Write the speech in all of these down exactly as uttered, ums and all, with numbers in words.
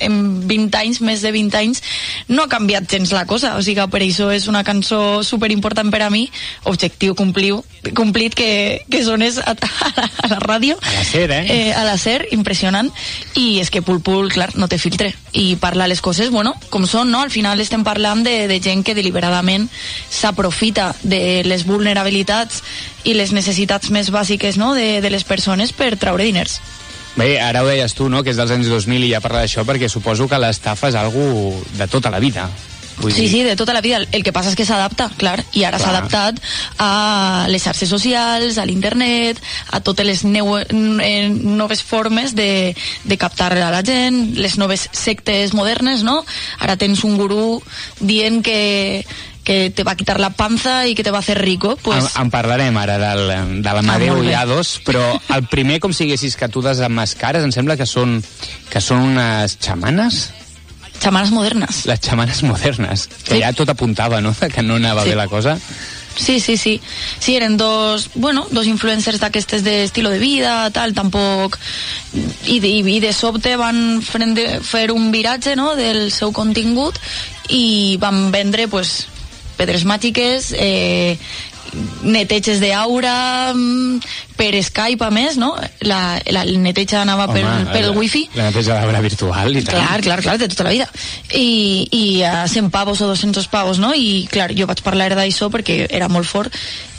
en vint anys, més de vint anys, no ha canviat gens la cosa, o sigui, per això és una cançó superimportant per a mi, objectiu compliu, complit que, que sones a, a, la, a la ràdio. A la SER, eh? eh? A la SER, impressionant, i és que Pul Pul, clar, no té filtre, i parla les coses, bueno, com són, no? Al final estem parlant de, de gent que deliberadament s'aprofita de les vulnerabilitats i les necessitats més bàsiques, no?, de, de les persones per traure diners. Bé, ara ho deies tu, no?, que és dels anys dos mil i ja parla d'això perquè suposo que l'estafa és algo de tota la vida. Vull sí, dir... sí, de tota la vida. El que passa és que s'adapta, clar, i ara s'ha adaptat a les xarxes socials, a l'internet, a totes les neu eh, noves formes de, de captar a la gent, les noves sectes modernes, no? Ara tens un gurú dient que que te va a quitar la panza i que te va a hacer rico, pues... En, en parlarem ara del, de l'Amadeu ah, Llados, però el primer, com siguessis que tu desemmascares, em sembla que són, que són unes xamanes? Xamanes modernes. Les xamanes modernes, que sí. ja tot apuntava, no?, que no anava sí. bé la cosa. Sí, sí, sí. Sí, eren dos, bueno, dos influencers d'aquestes d'estilo de vida, tal, tampoc... I de, i de sobte van fer un viratge, no?, del seu contingut i van vendre, pues, pedres màgiques, eh, neteges d'aura, per Skype a més, no? La, la, el neteja anava Home, per, per el wifi. La neteja d'aura virtual i tal. Clar, clar, clar, de tota la vida. I, i a cent pavos o doscientos pavos, no? I clar, jo vaig parlar d'això perquè era molt fort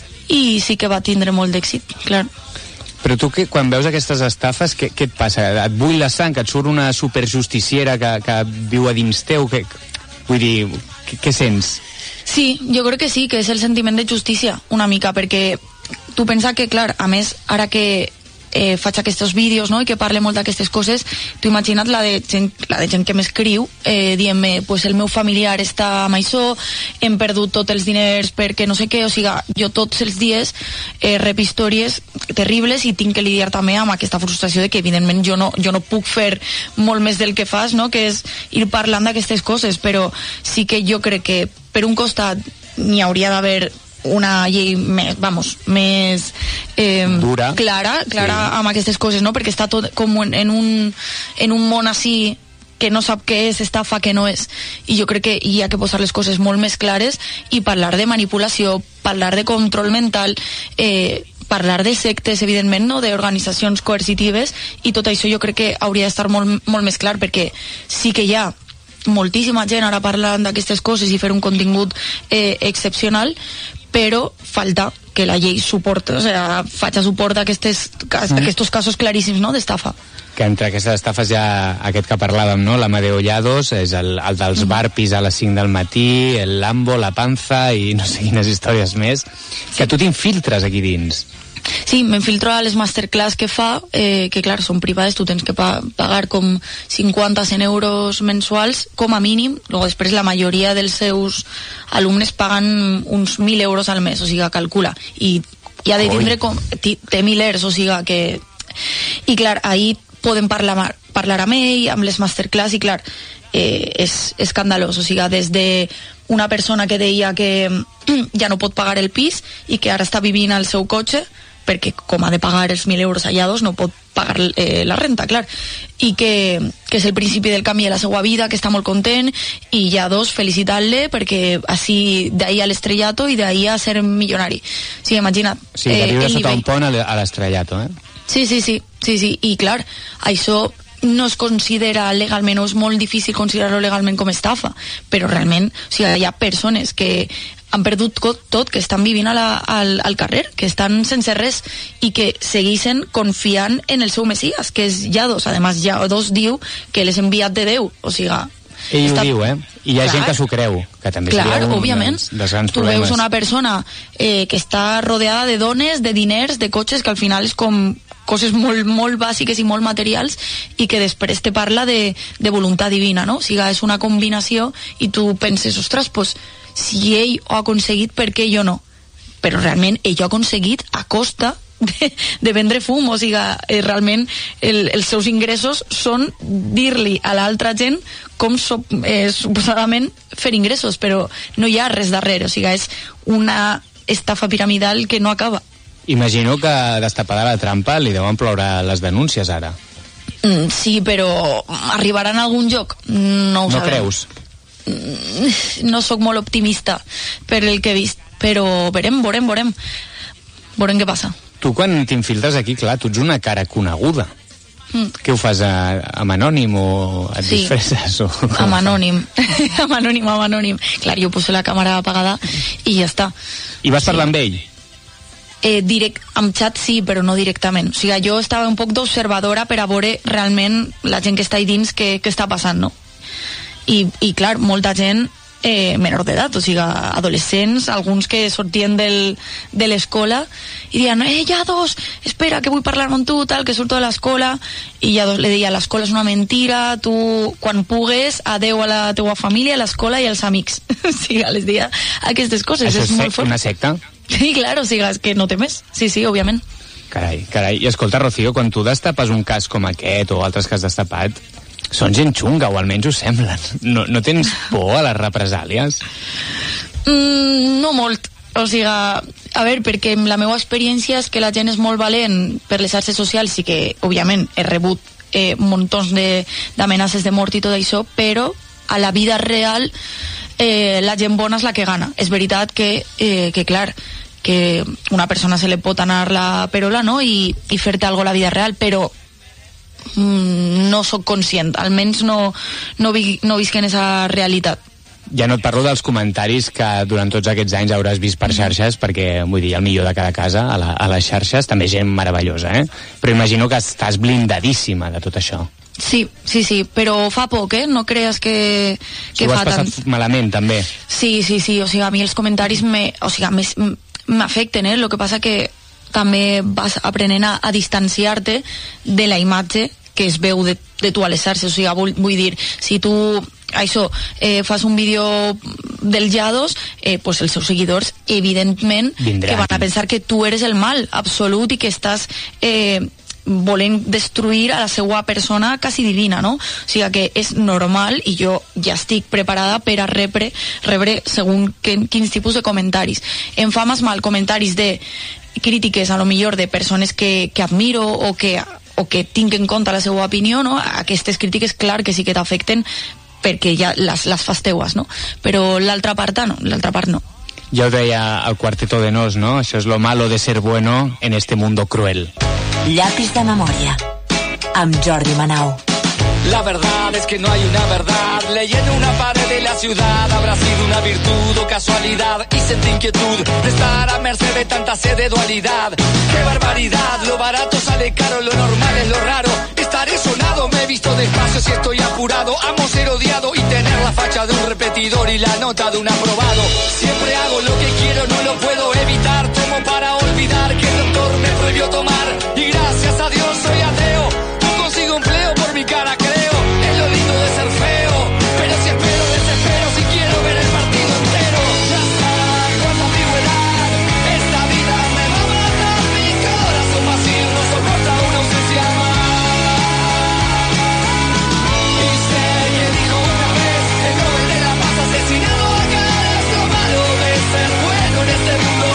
i sí que va tindre molt d'èxit, clar. Però tu, que, quan veus aquestes estafes, què, què et passa? Et bull la sang? Et surt una superjusticiera que, que viu a dins teu? Que, vull dir, què, què sents? Sí, jo crec que sí, que és el sentiment de justícia, una mica, perquè tu pensa que, clar, a més, ara que eh, faig aquests vídeos, no?, i que parle molt d'aquestes coses, tu imagina't la de gent, la de gent que m'escriu eh, dient-me, pues el meu familiar està amb això, hem perdut tots els diners perquè no sé què, o sigui, jo tots els dies eh, rep històries terribles i tinc que lidiar també amb aquesta frustració de que evidentment jo no, jo no puc fer molt més del que fas, no?, que és ir parlant d'aquestes coses, però sí que jo crec que per un costat n'hi hauria d'haver una llei més, vamos, més eh, dura, clara, clara sí. amb aquestes coses, no? Perquè està tot com en, en, un, en un món així que no sap què és estafa, què no és. I jo crec que hi ha que posar les coses molt més clares i parlar de manipulació, parlar de control mental, eh, parlar de sectes, evidentment, no?, d'organitzacions coercitives, i tot això jo crec que hauria d'estar molt, molt més clar, perquè sí que hi ha moltíssima gent ara parlant d'aquestes coses i fer un contingut eh, excepcional, però falta que la llei suporta, o sigui, faci suport a aquestes, a aquests casos claríssims, no?, d'estafa. Que entre aquestes estafes hi ha aquest que parlàvem, no?, l'Amadeu Llados, és el, el dels mm. barpis a les cinc del matí, el Lambo, la panza i no sé quines històries més, sí. que tu t'infiltres aquí dins. Sí, m'infiltro a les masterclass que fa, eh, que clar, són privades, tu tens que pa pagar com cinquanta a cent euros mensuals, com a mínim, luego després la majoria dels seus alumnes paguen uns mil euros al mes, o sigui, calcula, i, i ha de tindre com, té milers, o sigui, que... I clar, ahí podem parlar, parlar amb ell, amb les masterclass, i clar, eh, és escandalós, o sigui, des de una persona que deia que ja no pot pagar el pis i que ara està vivint al seu cotxe, perquè com ha de pagar els mil euros allà dos no pot pagar eh, la renta, clar, i que, que és el principi del canvi de la seva vida, que està molt content, i ja dos, felicitar-le perquè així d'ahir a l'estrellato i d'ahir a ser milionari. Sí, imagina't. Sí, de viure eh, sota un pont a l'estrellato, eh? Sí, sí, sí, sí, sí, i clar, això no es considera legalment, o és molt difícil considerar-lo legalment com estafa, però realment, o sigui, hi ha persones que han perdut tot, que estan vivint a la, al, al carrer, que estan sense res i que segueixen confiant en el seu Messias, que és Llados. Además, Llados diu que l'és enviat de Déu, o sigui... Ell està... ho diu, eh? I hi ha clar, gent que s'ho creu, que també clar, seria un òbviament. dels, dels grans tu problemes. Tu veus una persona eh, que està rodeada de dones, de diners, de cotxes, que al final és com coses molt, molt bàsiques i molt materials, i que després te parla de, de voluntat divina, no? O sigui, és una combinació i tu penses, ostres, pues, si ell ho ha aconseguit, per què jo no? Però realment ell ho ha aconseguit a costa de, de vendre fum, o sigui, eh, realment el, els seus ingressos són dir-li a l'altra gent com so, eh, suposadament fer ingressos, però no hi ha res darrere, o sigui, és una estafa piramidal que no acaba. Imagino que destapada la trampa li deuen ploure les denúncies ara. Mm, sí, però arribarà en algun lloc? No ho no sabem. creus? No sóc molt optimista per el que he vist, però veurem, veurem, veurem. Veurem què passa. Tu quan t'infiltres aquí, clar, tu ets una cara coneguda. Mm. Què ho fas, a, amb anònim o et sí, disfresses? O amb anònim. amb anònim, amb anònim. Clar, jo poso la càmera apagada i ja està. I vas sí. parlar amb ell? Eh, direct, amb xat sí, però no directament. O sigui, jo estava un poc d'observadora per a veure realment la gent que està ahí dins què, què està passant, no? I, i clar, molta gent eh, menor d'edat, o sigui, adolescents, alguns que sortien del, de l'escola i diuen, eh, ja dos, espera, que vull parlar amb tu, tal, que surto de l'escola, i ja dos le deia, l'escola és una mentira, tu, quan pugues, adeu a la teua família, a l'escola i als amics. O sigui, les deia aquestes coses. Això és, és molt fort. Una secta? Sí, clar, o sigui, és que no té més. Sí, sí, òbviament. Carai, carai. I escolta, Rocío, quan tu destapes un cas com aquest o altres que has destapat, són gent xunga, o almenys ho semblen. No, no tens por a les represàlies? Mm, no molt. O sigui, a veure, perquè la meva experiència és que la gent és molt valent per les xarxes socials i que, òbviament, he rebut eh, muntons d'amenaces de, de mort i tot això, però a la vida real eh, la gent bona és la que gana. És veritat que, eh, que clar, que una persona se li pot anar la perola, no?, i, i fer-te alguna cosa a la vida real, però mm, no sóc conscient, almenys no, no, vi, no visc en esa realitat. Ja no et parlo dels comentaris que durant tots aquests anys hauràs vist per xarxes, perquè, vull dir, el millor de cada casa, a, la, a les xarxes, també gent meravellosa, eh? Però imagino que estàs blindadíssima de tot això. Sí, sí, sí, però fa poc, eh? No crees que, que ho fa has passat tant. malament, també. Sí, sí, sí, o sigui, a mi els comentaris me, o sigui, m'afecten, eh? Lo que passa que també vas aprenent a, a distanciar-te de la imatge que es veu de, de tu a les xarxes, o sigui, vull, vull dir, si tu això, eh, fas un vídeo del Yados, eh, pues els seus seguidors evidentment vindran, que van a pensar que tu eres el mal absolut i que estàs eh, volent destruir a la seva persona quasi divina, no? O sigui que és normal i jo ja estic preparada per a rebre, rebre segons que, quins tipus de comentaris. Em fa més mal comentaris de crítiques a lo millor de persones que, que admiro o que, o que tinc en compte la seva opinió, no? Aquestes crítiques, clar que sí que t'afecten perquè ja les, les fas teues, no? Però l'altra part no, l'altra part no. Ja ho deia el Cuarteto de Nos, no? Això és lo malo de ser bueno en este mundo cruel. Llapis de memòria, amb Jordi Manau. La verdad es que no hay una verdad. Leyendo una pared de la ciudad habrá sido una virtud o casualidad. Y sentí inquietud de estar a merced de tanta sed de dualidad. ¡Qué barbaridad! Lo barato sale caro, lo normal es lo raro. Estaré sonado, me he visto despacio si estoy apurado. Amo ser odiado y tener la facha de un repetidor y la nota de un aprobado. Siempre hago lo que quiero, no lo puedo evitar. Tomo para olvidar que el doctor me prohibió tomar. Y gracias a Dios soy ateo. No consigo empleo por mi cara, creo. Es lo lindo de ser feo. Pero si espero, desespero si quiero ver el partido entero. Ya está, cuánta ambigüedad. Esta vida me va a matar. Mi corazón vacío no soporta una ausencia más. Y sé que dijo una vez el Nobel de la Paz asesinado acá. Es lo malo de ser bueno en este mundo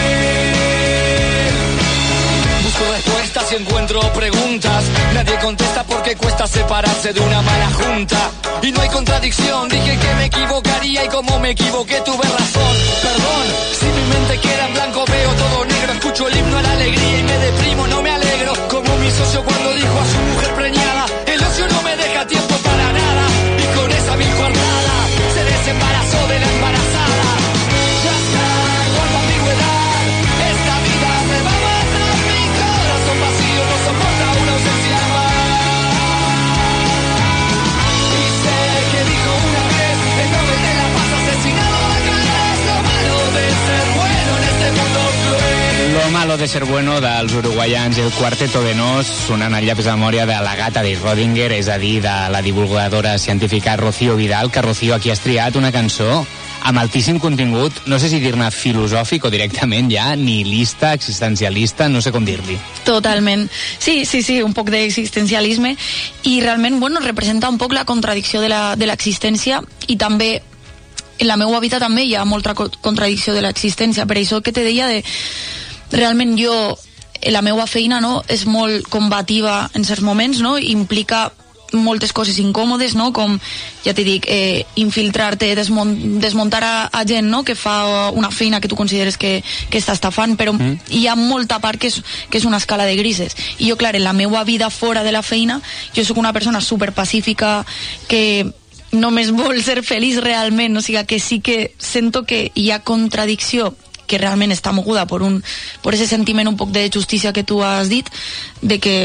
cruel. Busco respuestas y encuentro preguntas. Nadie contesta porque cuesta separarse de una mala junta. Y no hay contradicción, dije que me equivocaría y como me equivoqué tuve razón. Perdón, si mi mente queda en blanco veo todo negro. Escucho el himno a la alegría y me deprimo, no me alegro. Como mi socio cuando dijo a su mujer preñada, el ocio no me deja tiempo para nada. Y con esa mil jornada se desembarazó de la embarazada. Ya está, cuánta ambigüedad. Esta vida me va a matar. Mi corazón vacío no soporta una ausencia más. Y sé que dijo una vez el Nobel de la Paz asesinado acá. Es lo malo de ser bueno en este mundo cruel. Lo malo de ser bueno dels uruguaians, el Cuarteto de Nos, sonant al llapis de memòria de la gata de Rodinger, és a dir, de la divulgadora científica Rocío Vidal, que Rocío aquí has triat una cançó amb altíssim contingut, no sé si dir-ne filosòfic o directament ja nihilista, existencialista, no sé com dir-li. Totalment. Sí, sí, sí, un poc d'existencialisme i realment, bueno, representa un poc la contradicció de la, de l'existència i també en la meva vida també hi ha molta contradicció de l'existència, per això que te deia de realment jo la meva feina, no, és molt combativa en certs moments, no, implica moltes coses incòmodes, no? Com, ja t'he dit, eh, infiltrar-te, desmont, desmuntar a, a gent, no? Que fa una feina que tu consideres que, que està estafant, però mm. hi ha molta part que és, que és una escala de grises. I jo, clar, en la meva vida fora de la feina, jo sóc una persona superpacífica que només vol ser feliç realment, o sigui que sí que sento que hi ha contradicció que realment està moguda per un, per ese sentiment un poc de justícia que tu has dit, de que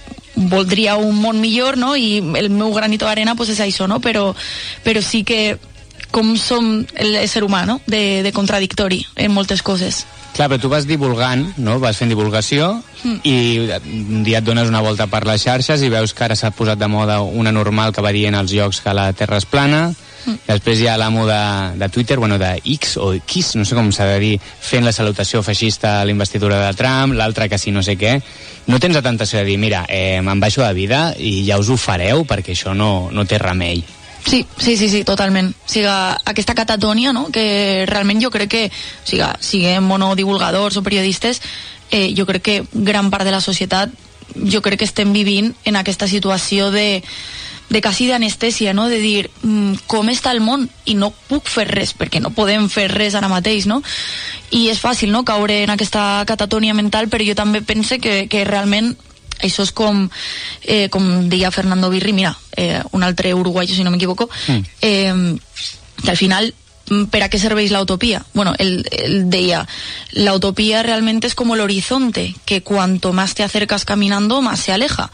voldria un món millor, no? I el meu granito d'arena pues és això, no? Però, però sí que com som l'ésser humà, no? De, de contradictori en moltes coses. Clar, però tu vas divulgant, no? Vas fent divulgació mm. i un dia et dones una volta per les xarxes i veus que ara s'ha posat de moda una normal que va dient als llocs que la Terra és plana. Mm. Després hi ha l'amo de, de Twitter, bueno, de X o X, no sé com s'ha de dir, fent la salutació feixista a la investidura de Trump, l'altre que sí no sé què. No tens la tentació de dir, mira, eh, me'n baixo de vida i ja us ho fareu perquè això no, no té remei. Sí, sí, sí, sí, totalment. O sigui, aquesta catatònia, no?, que realment jo crec que, o sigui, siguem o no divulgadors o periodistes, eh, jo crec que gran part de la societat, jo crec que estem vivint en aquesta situació de de quasi d'anestèsia, no? De dir, mm, com està el món? I no puc fer res, perquè no podem fer res ara mateix, no? I és fàcil, no?, caure en aquesta catatònia mental, però jo també pense que, que realment això és com, eh, com deia Fernando Birri, mira, eh, un altre uruguayo, si no m'equivoco, mm. eh, que al final, ¿para qué serveix la utopía? Bueno, él, él decía, la utopía realmente es como el horizonte, que cuanto más te acercas caminando, más se aleja.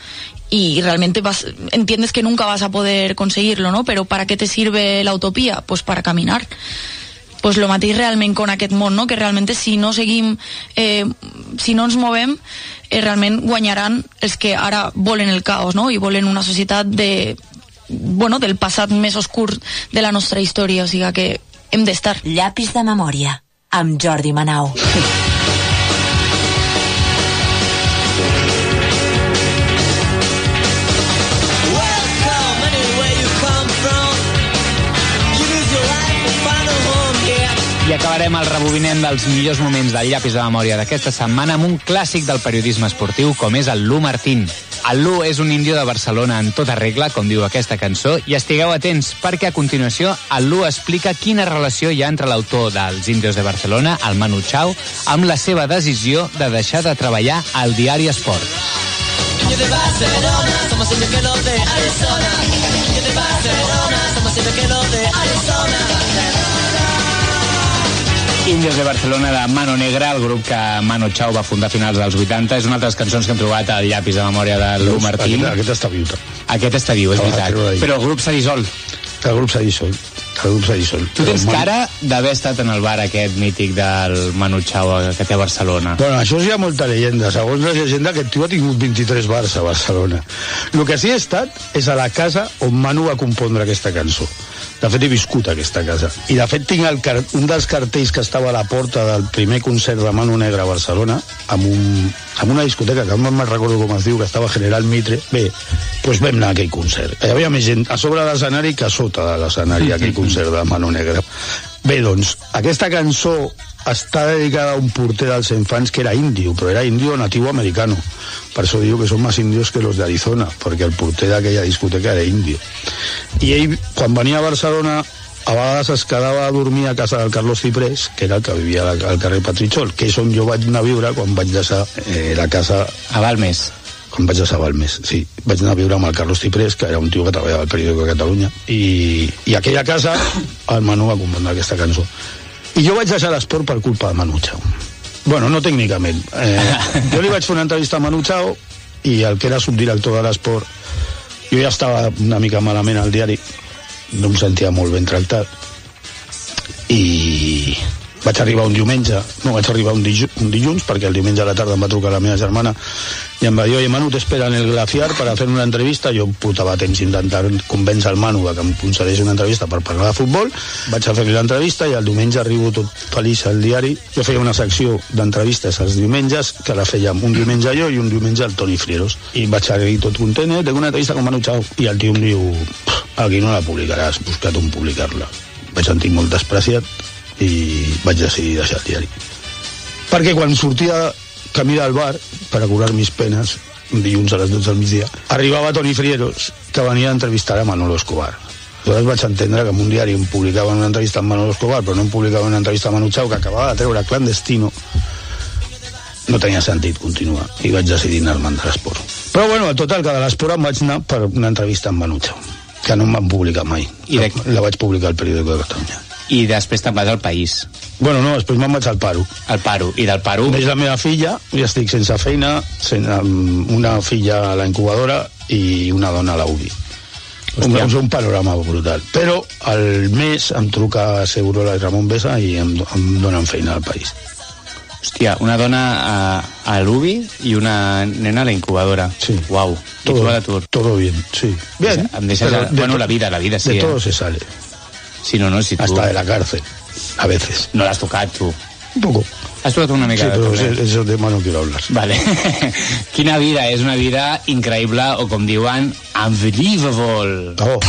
Y realmente vas, entiendes que nunca vas a poder conseguirlo, ¿no? Pero ¿para qué te sirve la utopía? Pues para caminar. Pues lo mateix realment con aquest món, no? Que realment si no seguim, eh, si no ens movem, eh, realment guanyaran els que ara volen el caos, no? I volen una societat de, bueno, del passat més oscur de la nostra història, o sigui que hem d'estar. Llapis de memòria, amb Jordi Manau. I acabarem el rebobinent dels millors moments del llapis de memòria d'aquesta setmana amb un clàssic del periodisme esportiu com és el Lu Martín. El Lu és un índio de Barcelona en tota regla, com diu aquesta cançó, i estigueu atents perquè a continuació el Lu explica quina relació hi ha entre l'autor dels Índios de Barcelona, el Manu Chao, amb la seva decisió de deixar de treballar al diari Esport. Índios de Barcelona, somos índios que los de Arizona. Índios de Barcelona, somos índios que los de Arizona. Índios de Barcelona de Mano Negra, el grup que Manu Chao va fundar a finals dels vuitanta. És una de les cançons que hem trobat al llapis de memòria de Lu Martín. Aquest, aquest està viu. Aquest està viu, és veritat. Però el grup s'ha dissolt. El grup s'ha dissolt. El grup s'ha dissolt. Tu tens cara d'haver estat en el bar aquest mític del Manu Chao que té a Barcelona. Bueno, això hi ha molta llegenda. Segons la llegenda, aquest tio ha tingut vint-i-tres bars a Barcelona. El que sí he estat és a la casa on Manu va compondre aquesta cançó. De fet, he viscut a aquesta casa. I, de fet, tinc el car un dels cartells que estava a la porta del primer concert de Manu Negra a Barcelona, amb, un, amb una discoteca, que no me'n recordo com es diu, que estava General Mitre. Bé, doncs vam anar a aquell concert. Hi havia més gent a sobre de l'escenari que a sota de l'escenari, aquell concert de Manu Negra. Bé, doncs, aquesta cançó està dedicada a un porter dels infants que era indio, però era indio nativo americano. Per això diu que són més indios que los de Arizona, perquè el porter d'aquella discoteca era indio. I ell, quan venia a Barcelona, a vegades es quedava a dormir a casa del Carlos Ciprés, que era el que vivia al carrer Patritxol, que és on jo vaig anar a viure quan vaig deixar eh, la casa... A Balmes. Quan vaig deixar Balmes, sí. Vaig anar a viure amb el Carlos Ciprés, que era un tio que treballava al periòdico de Catalunya, i, i a aquella casa el Manu va compondre aquesta cançó. I jo vaig deixar l'esport per culpa de Manu Chao. Bueno, no tècnicament. Eh, jo li vaig fer una entrevista a Manu Chao i el que era subdirector de l'esport, jo ja estava una mica malament al diari, no em sentia molt ben tractat, i vaig arribar un diumenge, no, vaig arribar un, diju un dilluns, perquè el diumenge a la tarda em va trucar la meva germana i em va dir, oye, Manu, t'espera en el Glaciar per a fer una entrevista. Jo portava temps intentant convèncer el Manu que em concedeix una entrevista per parlar de futbol. Vaig a fer-li l'entrevista i el diumenge arribo tot feliç al diari. Jo feia una secció d'entrevistes els diumenges, que la fèiem un diumenge jo i un diumenge el Toni Frieros. I vaig arribar tot content, eh? Tengo una entrevista con Manu Chao. I el tio em diu, aquí no la publicaràs, busca't on publicar-la. Vaig sentir molt despreciat i vaig decidir deixar el diari. Perquè quan sortia camí del bar, per a curar mis penes, un dilluns a les dotze del migdia, arribava Toni Frieros, que venia a entrevistar a Manolo Escobar. Aleshores vaig entendre que en un diari em publicaven una entrevista amb Manolo Escobar, però no em publicaven una entrevista a Manu Chao, que acabava de treure Clandestino. No tenia sentit continuar, i vaig decidir anar-me'n de l'esport. Però bueno, al total, que de l'esport em vaig anar per una entrevista amb Manu Chao, que no em van publicar mai. I de... La vaig publicar al Periódico de Catalunya. I després te'n vas al País. Bueno, no, després me'n vaig al Paro. Al Paro, i del Paro... Veig la meva filla, i estic sense feina, sense, una filla a la incubadora i una dona a la U B I. Un, un panorama brutal. Però al mes em truca Segurola i Ramon Besa i em, em donen feina al País. Hòstia, una dona a, a l'U B I i una nena a la incubadora. Sí. Uau. I tu a l'atur. Todo bien, sí. Bien. Em deixes... A... Bueno, la vida, la vida, sí. De eh? todo se sale. Sí, no, no, si tu... Hasta de la cárcel, a veces. No l'has tocat, tu. Un poco. Has tocat una mica sí, de però tot, eh? Eso tema no quiero hablar. Vale. Quina vida, és una vida increïble, o com diuen, unbelievable. Oh.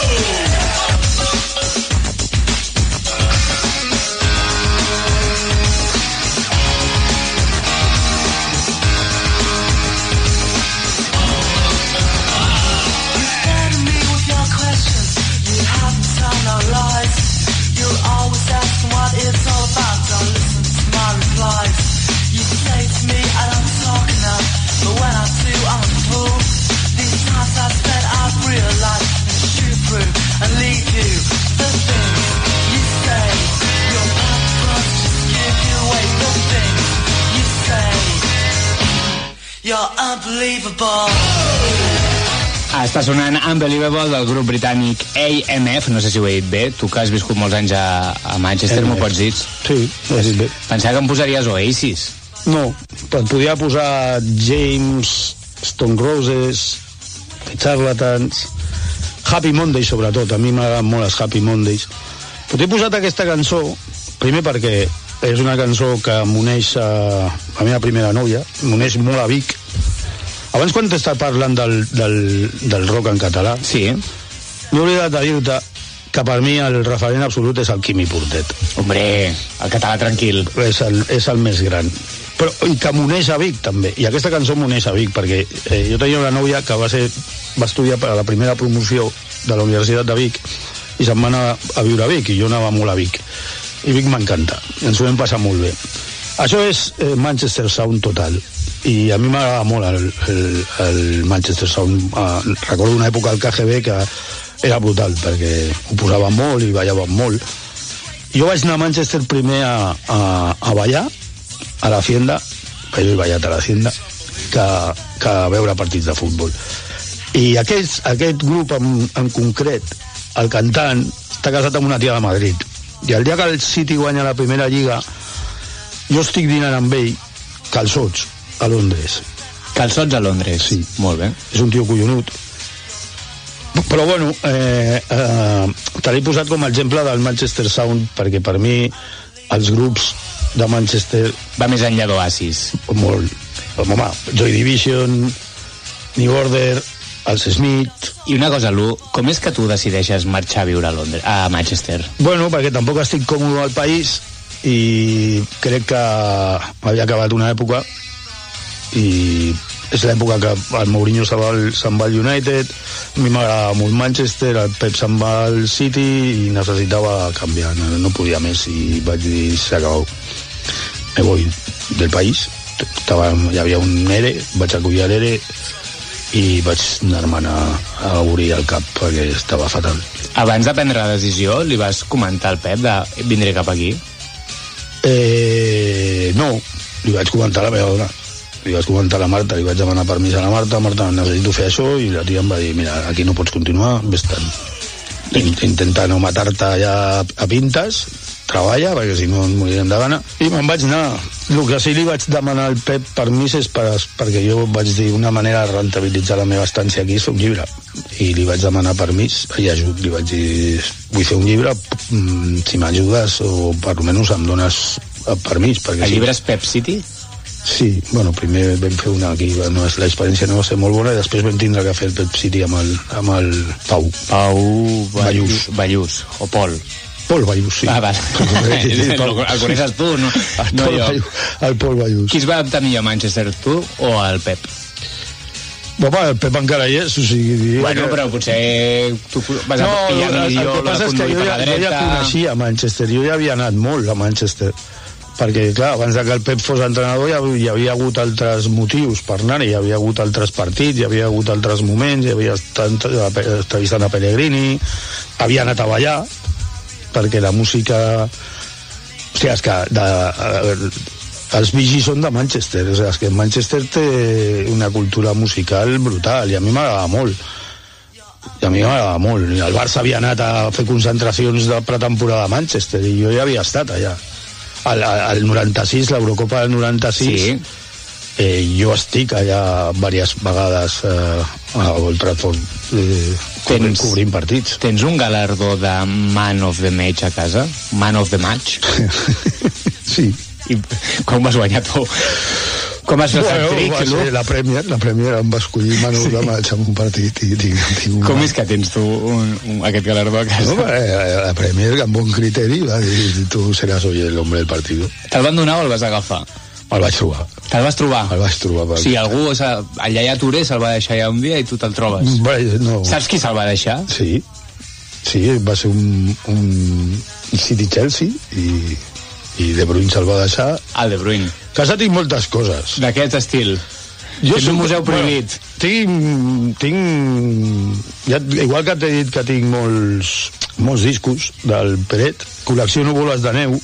Està sonant Unbelievable del grup britànic A M F, no sé si ho he dit bé, tu que has viscut molts anys a, a Manchester, m'ho pots dir? Sí, ho has dit bé. Pensava que em posaries Oasis. No, et podia posar James, Stone Roses, The Charlatans, Happy Mondays sobretot, a mi m'agraden molt els Happy Mondays. Però t'he posat aquesta cançó, primer perquè és una cançó que m'uneix a la meva primera nòvia, m'uneix molt a Vic. Abans, quan t'estàs parlant del, del, del rock en català, sí, m'he oblidat de dir-te que per mi el referent absolut és el Quimi Portet. Hombre, el català tranquil. És el, és el més gran. Però, i que m'uneix a Vic, també. I aquesta cançó m'uneix a Vic, perquè eh, jo tenia una nòvia que va, ser, va estudiar per a la primera promoció de la Universitat de Vic i se'n va anar a viure a Vic, i jo anava molt a Vic. I Vic m'encanta, ens ho vam passar molt bé. Això és eh, Manchester Sound total. I a mi m'agrada molt el, el, el Manchester Sound. Uh, recordo una època al K G B que era brutal, perquè ho posava molt i ballaven molt. Jo vaig anar a Manchester primer a, a, a ballar a l'Hacienda, perquè jo he ballat a l'Hacienda, que, que a veure partits de futbol. I aquest, aquest grup en, en concret, el cantant, està casat amb una tia de Madrid. I el dia que el City guanya la primera lliga, jo estic dinant amb ell, calçots, a Londres. Calçots a Londres? Sí. Molt bé. És un tio collonut. Però bueno, eh, eh, te l'he posat com a exemple del Manchester Sound, perquè per mi els grups de Manchester... Va més enllà d'Oasis. Molt. Home, Joy Division, New Order, els Smith... I una cosa, Lu, com és que tu decideixes marxar a viure a Londres, a Manchester? Bueno, perquè tampoc estic còmode al país i crec que havia acabat una època i és l'època que el Mourinho se'n va, se'n va al United, a mi m'agradava molt Manchester, el Pep se'n va al City i necessitava canviar, no, no podia més, i vaig dir, s'acabó, me voy del país. Estava, hi havia un E R E, vaig acollir l'E R E i vaig anar-me'n a, a obrir el cap perquè estava fatal. Abans de prendre la decisió li vas comentar al Pep de vindré cap aquí? Eh, no, li vaig comentar a la meva dona. Li vaig comentar a la Marta, li vaig demanar permís a la Marta, Marta, necessito fer això, i la tia em va dir, mira, aquí no pots continuar, vés-te'n. Intenta no matar-te allà a pintes, treballa, perquè si no ens morirem de gana, i me'n vaig anar. El que sí li vaig demanar al Pep permís és per, perquè jo vaig dir una manera de rentabilitzar la meva estància aquí és fer un llibre, i li vaig demanar permís i ajut, li vaig dir vull fer un llibre, si m'ajudes o per almenys em dones permís, perquè el llibre és Pep City? Sí, bueno, primer vam fer una aquí, no, l'experiència no va ser molt bona, i després vam tindre que fer el Pep City amb el, amb el Pau. Pau Ballús. Ballús, o Pol. Pol Ballús, sí. Ah, vale. el, el coneixes tu, no, el no Pol jo. Ballús, el Pol Ballús. Qui es va adaptar millor a Manchester, tu o el Pep? Home, el Pep encara hi és, o sigui... Bueno, que... però potser tu vas no, pillar el, millor el que passa és que jo ja, jo ja coneixia Manchester, jo ja havia anat molt a Manchester, perquè, clar, abans que el Pep fos entrenador ja hi havia hagut altres motius per anar, hi havia hagut altres partits, hi havia hagut altres moments, hi havia estat entrevistant a Pellegrini, havia anat a ballar, perquè la música... Hòstia, és que de, de, els vigis són de Manchester, o sigui, és que Manchester té una cultura musical brutal, i a mi m'agrada molt. I a mi m'agrada molt. El Barça havia anat a fer concentracions de pretemporada a Manchester, i jo ja havia estat allà. Al, al noranta-sis, l'Eurocopa del noranta-sis, sí. eh, jo estic allà diverses vegades eh, a Old Trafford eh, tens, cobrint partits. Tens un galardó de Man of the Match a casa? Man of the Match? Sí. I com vas guanyar tu? Com has fet bueno, el trick? Va ser la Premier, la Premier em va escollir Man of the Match en un partit. I, i, i un... Com és que tens tu un, un, aquest galardó a casa? No, eh, la Premier, amb bon criteri, va dir, tu seràs hoy el hombre del partido. Te'l van donar o el vas agafar? El vaig trobar. Te'l vas trobar? El vaig trobar. Per... Sí, algú, allà a Touré se'l va deixar ja un dia i tu te'l trobes. Bé, no. Saps qui se'l va deixar? Sí. Sí, va ser un, un City-Chelsea i... i De Bruyne se'l va deixar. Ah, De Bruyne. Casa tinc moltes coses. D'aquest estil. Jo Tens un museu prohibit. Bueno, tinc... tinc ja, igual que t'he dit que tinc molts, molts discos del Peret, col·lecciono boles de neu,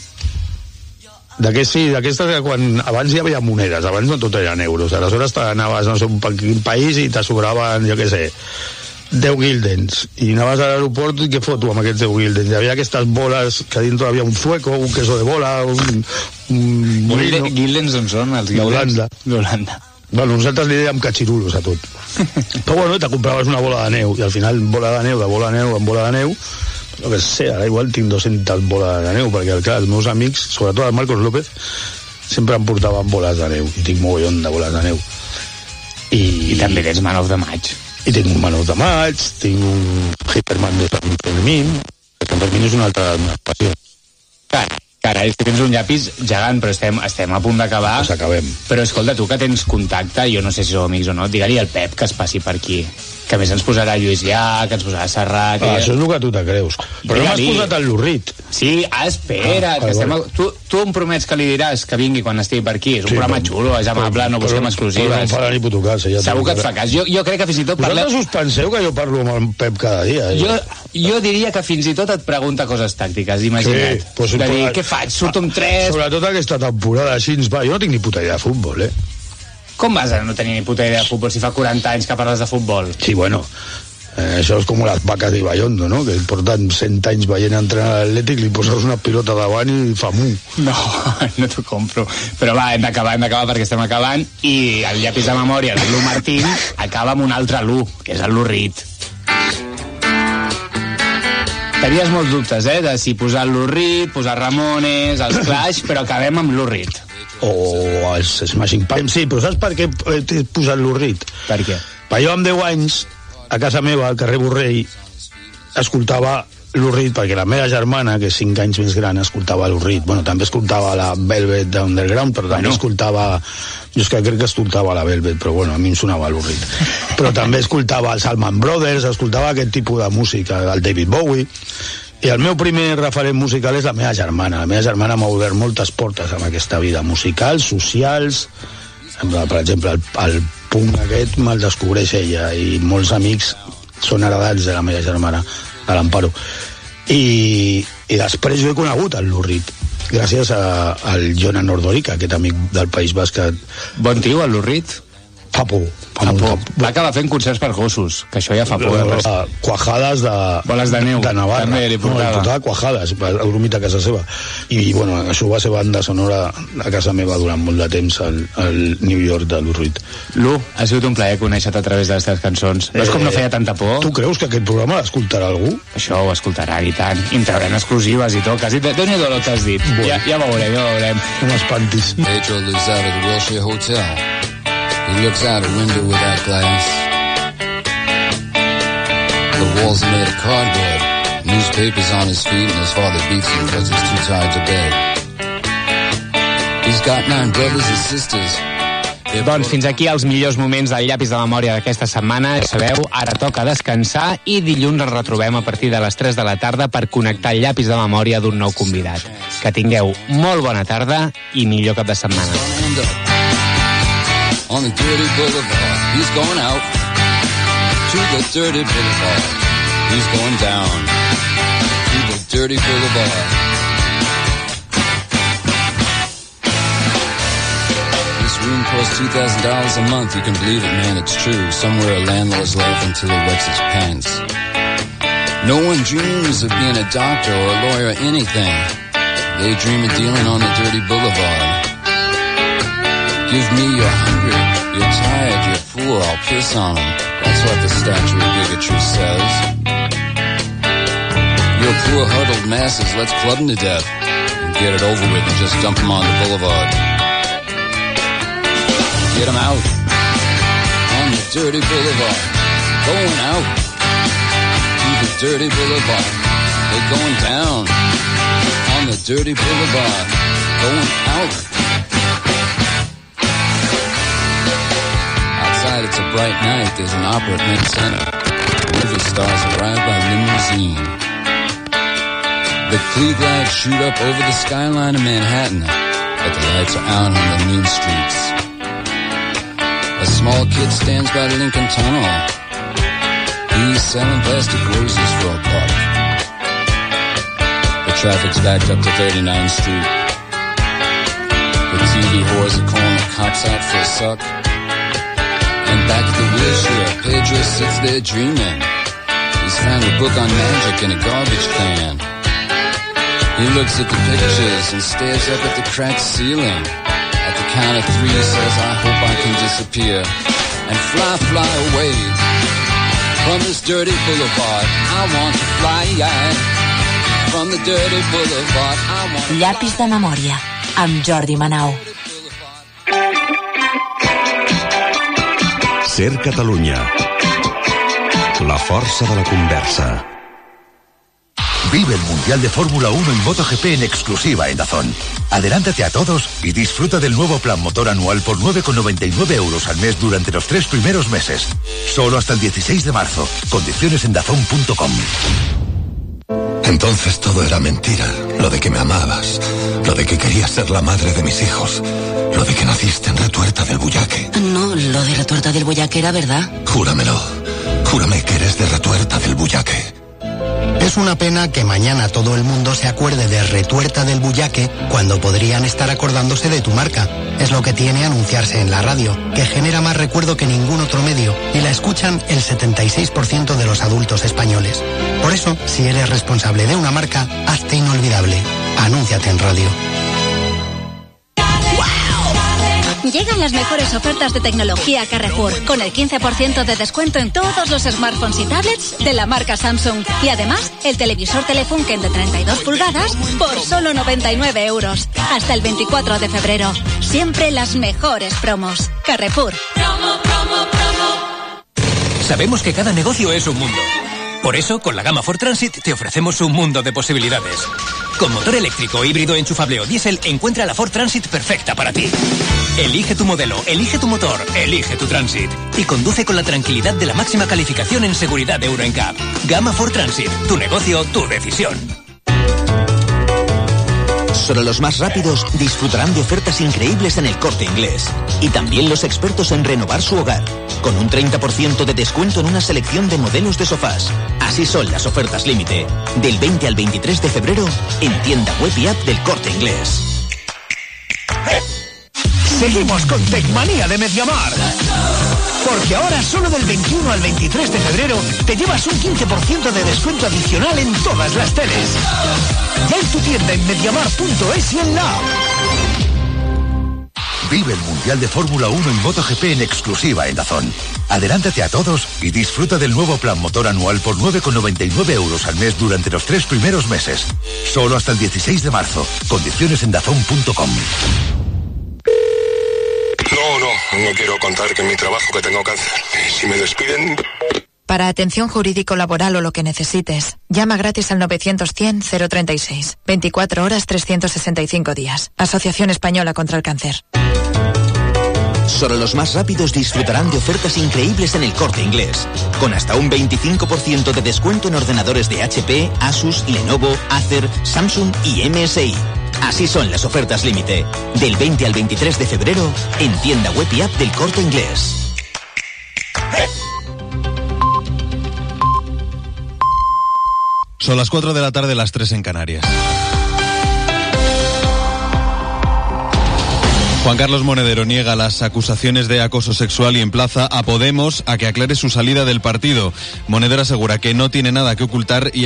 d'aquest sí, d'aquestes que quan abans hi havia monedes, abans no tot eren euros, aleshores t'anaves no sé un país i te sobraven, jo què sé, deu guildens, i anaves a l'aeroport i què foto amb aquests deu guildens? Hi havia aquestes boles que dintre havia un fueco, un queso de bola, un... un Gilden, guildens on són? Els d'Holanda. D'Holanda. Bueno, nosaltres li dèiem catxirulos a tot. Però bueno, te compraves una bola de neu, i al final bola de neu, de bola de neu, en bola de neu, no que sé, ara igual tinc dues-centes boles de neu, perquè clar, els meus amics, sobretot el Marcos López, sempre em portaven boles de neu, i tinc mogollon de boles de neu. I, I també tens Man of the Match. I tinc un Man of the Match, tinc un Hyperman de Sant Fermín, que Sant Fermín és una altra passió. Carai, carai, és que tens un llapis gegant, però estem, estem a punt d'acabar. Pues acabem. Però escolta, tu que tens contacte, jo no sé si sou amics o no, digue-li al Pep que es passi per aquí. Que a més ens posarà Lluís Llach, que ens posarà Serrat... Ah, això és el que tu te creus. Però no m'has posat el Lurrit. Sí, ah, espera, ah, que estem... A... Tu, tu em promets que li diràs que vingui quan estigui per aquí. És un sí, programa però, xulo, és amable, no busquem exclusives. Però no em farà ni puto cas. Ja segur que et fa cas. Jo, jo crec que fins i tot parlem... Vosaltres us penseu que jo parlo amb el Pep cada dia? Eh? Jo, jo diria que fins i tot et pregunta coses tàctiques, imagina't. Sí, pues, de dir, què faig? Surto amb tres... Sobretot aquesta temporada així ens va. Jo no tinc ni puta idea de futbol, eh? Com vas a no tenir ni puta idea de futbol si fa quaranta anys que parles de futbol? Sí, bueno... Eh, això és com les vaques de Ibayondo, no? Que porten cent anys veient entrenar l'Atlètic, li poses una pilota davant i fa mu. No, no t'ho compro. Però va, hem d'acabar, hem d'acabar perquè estem acabant i el llapis de memòria de l'U Martín acaba amb un altre l'U, que és el Lurrit. Tenies molts dubtes, eh? De si posar el Lurrit, posar Ramones, els Clash, però acabem amb Lurrit. O els Smashing Pumpkins, sí, però saps per què he posat Lurrit? Per què? Per jo amb deu anys a casa meva, al carrer Borrell, escoltava l'Urrit, perquè la meva germana, que és cinc anys més gran, escoltava l'Urrit. Bueno, també escoltava la Velvet d'Underground, però també bueno. escoltava... Jo és que crec que escoltava la Velvet, però bueno, a mi em sonava l'Urrit. Però també escoltava els Allman Brothers, escoltava aquest tipus de música, el David Bowie, i el meu primer referent musical és la meva germana. La meva germana m'ha obert moltes portes amb aquesta vida, musicals, socials... Per exemple, el, el punk aquest me'l descobreix ella i molts amics són heredats de la meva germana, de l'Amparo. I, i després jo he conegut el Lurrit gràcies a, al Jonan Ordorica, aquest amic del País Basc. Bon tio, el Lurrit? Fa por. Fa por. Va acabar fent concerts per gossos, que això ja fa por. Uh, uh, quajades de... Boles de neu. De Navarra. També li portava. No, li portava quajades, a bromita a casa seva. I, bueno, això va ser banda sonora a casa meva durant molt de temps al, al New York de l'Urrit. Lu, ha sigut un plaer conèixer-te a través de les teves cançons. Veus eh, com no feia tanta por? Tu creus que aquest programa l'escoltarà algú? Això ho escoltaran i tant. I en traurem exclusives i tot. Quasi... Déu-n'hi-do el que has dit. Bueno. Ja, ja veurem, ja veurem. No m'espantis. Pedro lives out of the Wilshire Hotel. He looks out a window without glass. The walls are made of cardboard, Newspapers on his feet and his father beats him because he's too tired to bed. He's got nine brothers and sisters. Doncs fins aquí els millors moments del Llapis de Memòria d'aquesta setmana. Ja sabeu, ara toca descansar i dilluns ens retrobem a partir de les tres de la tarda per connectar el Llapis de Memòria d'un nou convidat. Que tingueu molt bona tarda i millor cap de setmana. On the dirty boulevard, he's going out to the dirty boulevard. He's going down to the dirty boulevard. This room costs two thousand dollars a month. You can believe it, man, it's true. Somewhere a landlord's laughing till he wets his pants. No one dreams of being a doctor or a lawyer or anything. They dream of dealing on the dirty boulevard. Give me you're hungry, you're tired, you're poor, I'll piss on them. That's what the statue of bigotry says. You're poor huddled masses, let's club them to death and get it over with and just dump them on the boulevard. Get them out on the dirty boulevard. Going out to the dirty boulevard. They're going down on the dirty boulevard. Going out. Outside it's a bright night. There's an opera at Mint Center. Movie stars arrive by limousine. The Klieg lights shoot up over the skyline of Manhattan, but the lights are out on the mean streets. A small kid stands by the Lincoln Tunnel. He's selling plastic roses for a buck. The traffic's backed up to thirty-ninth Street. The T V whores are calling the cops out for a suck. And back at the wheelchair, Pedro sits there dreaming. He's found a book on magic in a garbage can. He looks at the pictures and stares up at the cracked ceiling. At the count of three, he says, I hope I can disappear and fly, fly away from this dirty boulevard. I want to fly, yeah. From the dirty boulevard. I want to Llapis de Memòria, amb Jordi Manau. Ser Catalunya. La força de la conversa. Vive el Mundial de Fórmula uno y MotoGP en exclusiva en DAZN. Adelántate a todos y disfruta del nuevo plan motor anual por nueve con noventa y nueve euros al mes durante los tres primeros meses. Solo hasta el dieciséis de marzo. Condiciones en dazn punto com. Entonces todo era mentira. Lo de que me amabas. Lo de que querías ser la madre de mis hijos. Lo de que naciste en Retuerta del Bullaque. No, lo de Retuerta del Bullaque era verdad. Júramelo. Júrame que eres de Retuerta del Bullaque. Es una pena que mañana todo el mundo se acuerde de Retuerta del Bullaque cuando podrían estar acordándose de tu marca. Es lo que tiene anunciarse en la radio, que genera más recuerdo que ningún otro medio y la escuchan el setenta y seis por ciento de los adultos españoles. Por eso, si eres responsable de una marca, hazte inolvidable. Anúnciate en radio. Llegan las mejores ofertas de tecnología Carrefour, con el quince por ciento de descuento en todos los smartphones y tablets de la marca Samsung. Y además, el televisor Telefunken de treinta y dos pulgadas por solo noventa y nueve euros. Hasta el veinticuatro de febrero. Siempre las mejores promos. Carrefour. Promo, promo, promo. Sabemos que cada negocio es un mundo. Por eso, con la gama Ford Transit te ofrecemos un mundo de posibilidades. Con motor eléctrico, híbrido, enchufable o diésel, encuentra la Ford Transit perfecta para ti. Elige tu modelo, elige tu motor, elige tu Transit. Y conduce con la tranquilidad de la máxima calificación en seguridad de Euro N C A P. Gama Ford Transit, tu negocio, tu decisión. Solo los más rápidos disfrutarán de ofertas increíbles en El Corte Inglés. Y también los expertos en renovar su hogar, con un treinta por ciento de descuento en una selección de modelos de sofás. Así son las ofertas límite. Del veinte al veintitrés de febrero, en tienda web y app del Corte Inglés. Seguimos con Tecmanía de Mediamar. Porque ahora solo del veintiuno al veintitrés de febrero te llevas un quince por ciento de descuento adicional en todas las teles. Ya en tu tienda en mediamar punto es y en la app. Vive el Mundial de Fórmula uno y MotoGP en exclusiva en DAZN. Adelántate a todos y disfruta del nuevo plan motor anual por nueve con noventa y nueve euros al mes durante los tres primeros meses. Solo hasta el dieciséis de marzo. Condiciones en dazn punto com. No, no, no quiero contar que en mi trabajo que tengo cáncer. Y si me despiden... Para atención jurídico-laboral o lo que necesites, llama gratis al novecientos cien cero treinta y seis. veinticuatro horas, trescientos sesenta y cinco días. Asociación Española contra el Cáncer. Solo los más rápidos disfrutarán de ofertas increíbles en El Corte Inglés, con hasta un veinticinco por ciento de descuento en ordenadores de H P, Asus, Lenovo, Acer, Samsung y M S I. Así son las ofertas límite. Del veinte al veintitrés de febrero, en tienda web y app del Corte Inglés. Son las cuatro de la tarde, las tres en Canarias. Juan Carlos Monedero niega las acusaciones de acoso sexual y emplaza a Podemos a que aclare su salida del partido. Monedero asegura que no tiene nada que ocultar y